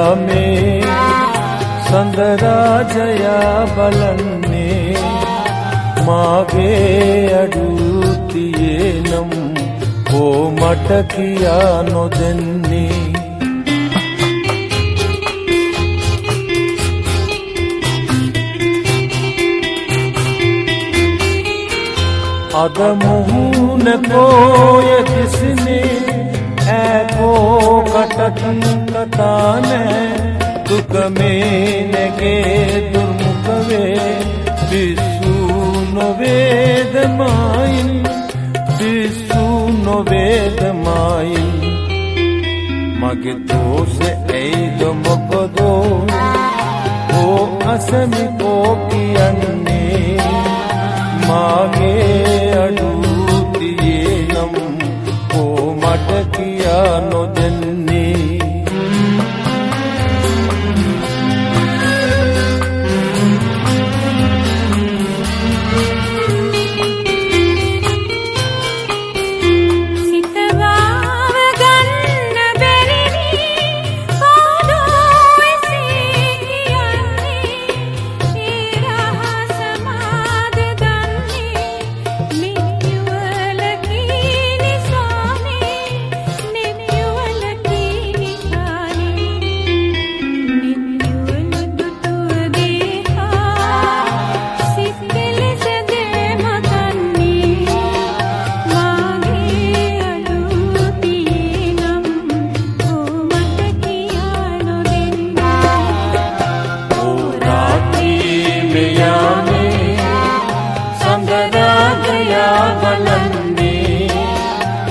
මේ සඳරාජයා බලන්නේ මාගේ අඩුතියේ නම් ඕ මට කියා නොදෙන්නේ අද මුහුණ කෝය දිස්නේ ඈකෝ කටත් කතා නෑ දුක මේ නැගේ දුර්මුඛ වේ පිස්සු නොවේද මායින් පිස්සු නොවේද මායින් මගේ දෝෂෙ ඇයිද මොකදෝ ඕ අසමිකෝ කියන්නේ මාගේ අඩුතියේ නම් ඕ මට කියා නොදෙන්නේ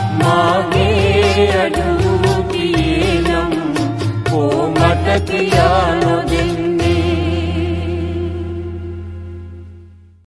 Yeah.